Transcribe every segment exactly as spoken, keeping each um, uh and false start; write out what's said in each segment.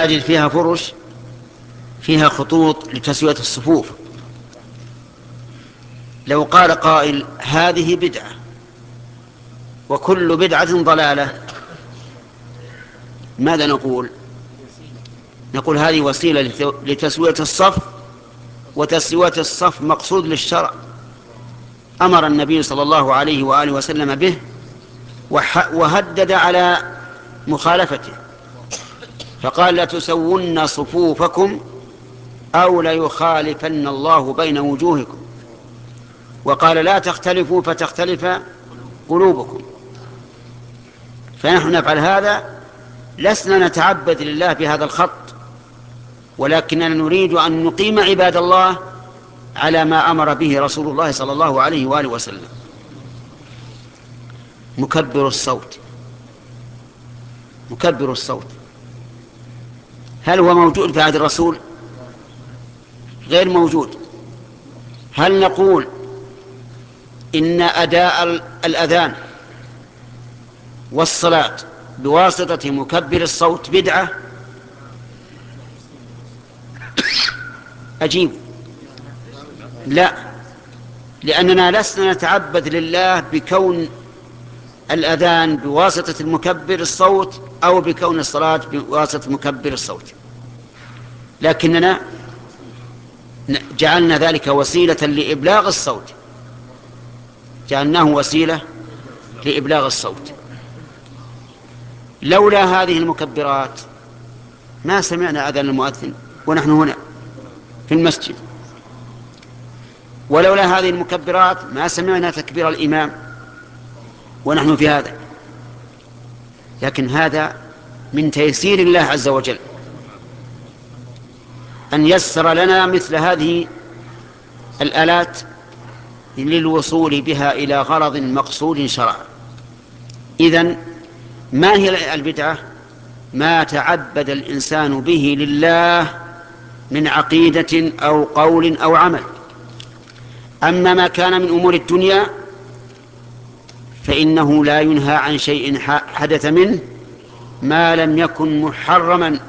المساجد فيها فرش، فيها خطوط لتسوية الصفوف. لو قال قائل هذه بدعة وكل بدعة ضلالة، ماذا نقول؟ نقول هذه وسيلة لتسوية الصف، وتسوية الصف مقصود للشرع، أمر النبي صلى الله عليه وآله وسلم به وهدد على مخالفته، فقال لا تسون صفوفكم أو ليخالفن الله بين وجوهكم، وقال لا تختلفوا فتختلف قلوبكم. فنحن نفعل هذا، لسنا نتعبد لله بهذا الخط، ولكننا نريد أن نقيم عباد الله على ما أمر به رسول الله صلى الله عليه وآله وسلم. مكبر الصوت، مكبر الصوت هل هو موجود في عهد الرسول؟ غير موجود. هل نقول إن أداء الأذان والصلاة بواسطة مكبر الصوت بدعة؟ أجيب لا، لأننا لسنا نتعبد لله بكون الأذان بواسطة المكبر الصوت أو بكون الصلاة بواسطة مكبر الصوت، لكننا جعلنا ذلك وسيلة لإبلاغ الصوت، جعلناه وسيلة لإبلاغ الصوت. لولا هذه المكبرات ما سمعنا أذان المؤذن ونحن هنا في المسجد، ولولا هذه المكبرات ما سمعنا تكبير الإمام ونحن في هذا. لكن هذا من تيسير الله عز وجل أن يسر لنا مثل هذه الآلات للوصول بها إلى غرض مقصود شرعا. إذن ما هي البدعة؟ ما تعبد الإنسان به لله من عقيدة أو قول أو عمل. أما ما كان من أمور الدنيا فإنه لا ينهى عن شيء حدث منه ما لم يكن محرما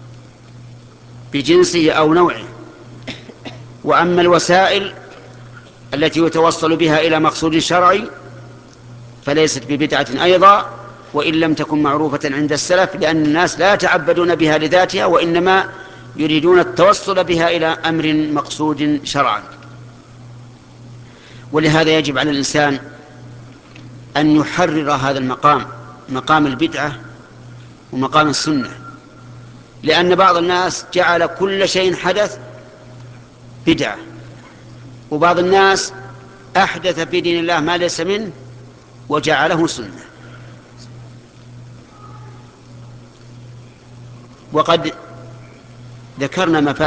بجنسه أو نوعه. وأما الوسائل التي يتوصل بها إلى مقصود شرعي فليست ببدعة أيضا، وإن لم تكن معروفة عند السلف، لأن الناس لا يتعبدون بها لذاتها، وإنما يريدون التوصل بها إلى أمر مقصود شرعا. ولهذا يجب على الإنسان أن يحرر هذا المقام، مقام البدعة ومقام السنة، لأن بعض الناس جعل كل شيء حدث بدعة، وبعض الناس أحدث في دين الله ما ليس منه وجعله سنة. وقد ذكرنا مفاسد